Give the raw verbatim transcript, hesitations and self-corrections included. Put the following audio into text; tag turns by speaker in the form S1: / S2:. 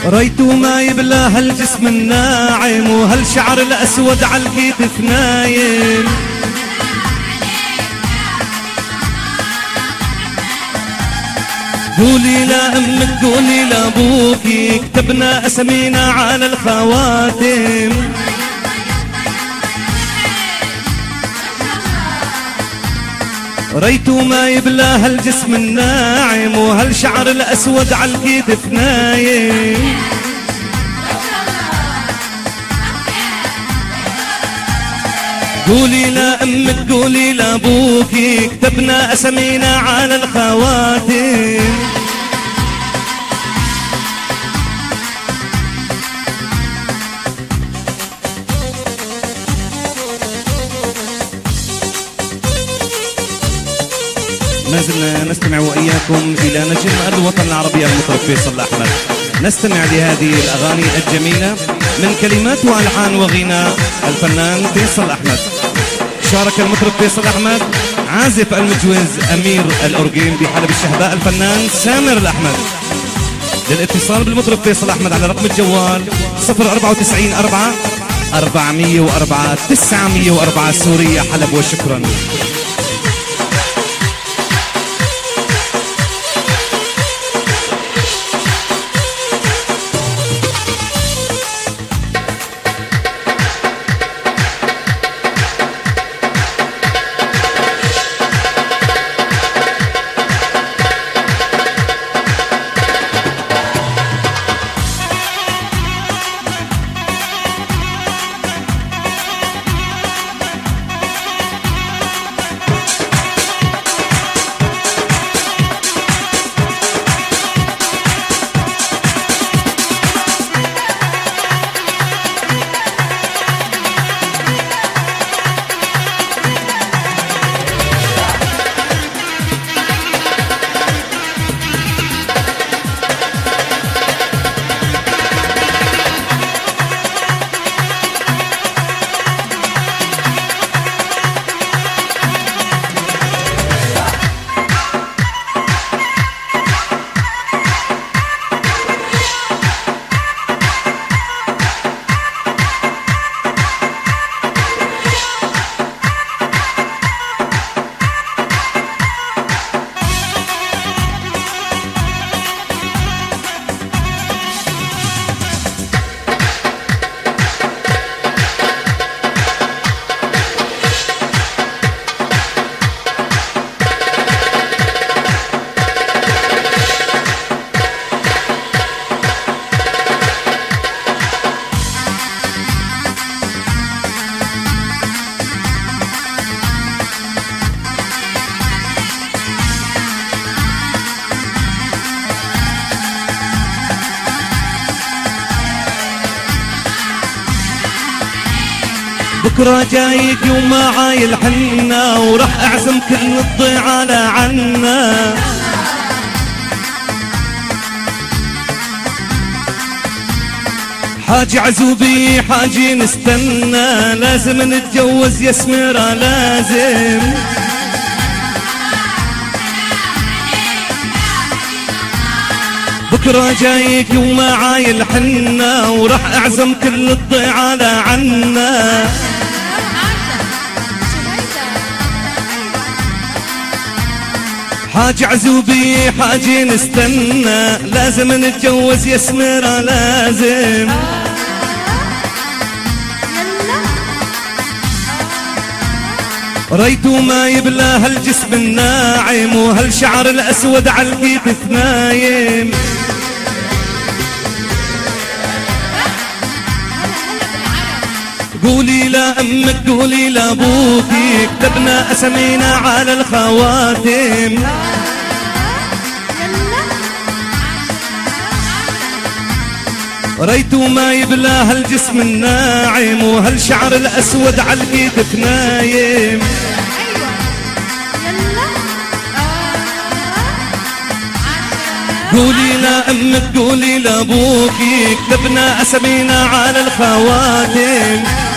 S1: ريت ما يبلى هالجسم الناعم وهالشعر الأسود عالكتف نايم. قولي لأمك قولي لأبوكي كتبنا أسمينا على الخواتم. ريت ما يبلى هالجسم الناعم وهالشعر الأسود عالكتف نايم. قولي لأمك قولي لأبوكي كتبنا أسمينا على الخواتم. نازلنا نستمع وإياكم إلى نجم الوطن العربي المطرب فيصل أحمد. نستمع لهذه الأغاني الجميلة من كلمات وألحان وغناء الفنان فيصل أحمد. شارك المطرب فيصل أحمد عازف المجوز أمير الأورجين بحلب الشهباء الفنان سامر الأحمد. للاتصال بالمطرب فيصل أحمد على رقم الجوال صفر أربعة وتسعين أربعة أربعمية وأربعة تسعمية وأربعة سوريا حلب. وشكرا. بكرة جايك ومعاي الحنة ورح أعزم كل الضيعة عنا. حاجي عزوبي حاجي نستنى لازم نتجوز يا سميرة لازم. بكرة جايك ومعاي الحنة ورح أعزم كل الضيعة عنا. حاج عزوبي حاجي نستنى لازم نتجوز يا سميرة لازم. ريت ما يبلى هالجسم الناعم وهالشعر الأسود عالكتف نايم. قولي لأمك قولي لأبوكي كتبنا أسمينا على الخواتم. ريت ما يبلى هالجسم الناعم وهالشعر الأسود عالكتف نايم. قولي لأمك قولي لأبوكي كتبنا أسمينا على الخواتم.